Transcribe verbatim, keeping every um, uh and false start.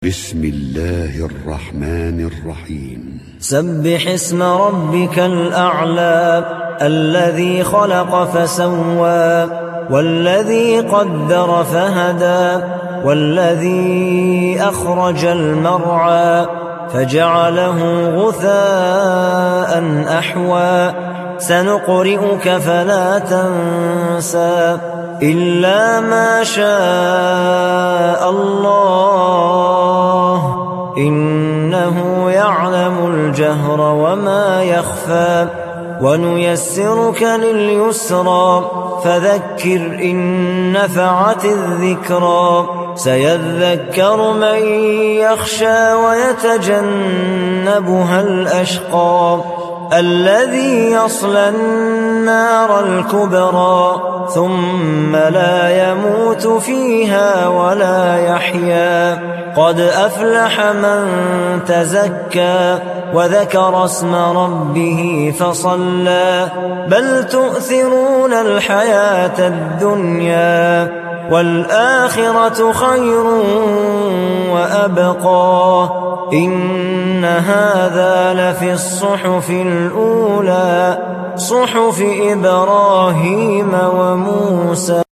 بسم الله الرحمن الرحيم سبح اسم ربك الأعلى الذي خلق فسوى والذي قدر فهدى والذي أخرج المرعى فجعله غثاء أحوى سنقرئك فلا تنسى إلا ما شاء الله إنه يعلم الجهر وما يخفى ونيسرك لليسرى فذكر إن نفعت الذكرى سيذكر من يخشى ويتجنبها الأشقى الذي يصلى النار الكبرى ثم لا يموت فيها ولا يحيا قد أفلح من تزكى وذكر اسم ربه فصلى بل تؤثرون الحياة الدنيا والآخرة خير وأبقى إن هذا لفي الصحف الأولى صحف إبراهيم وموسى.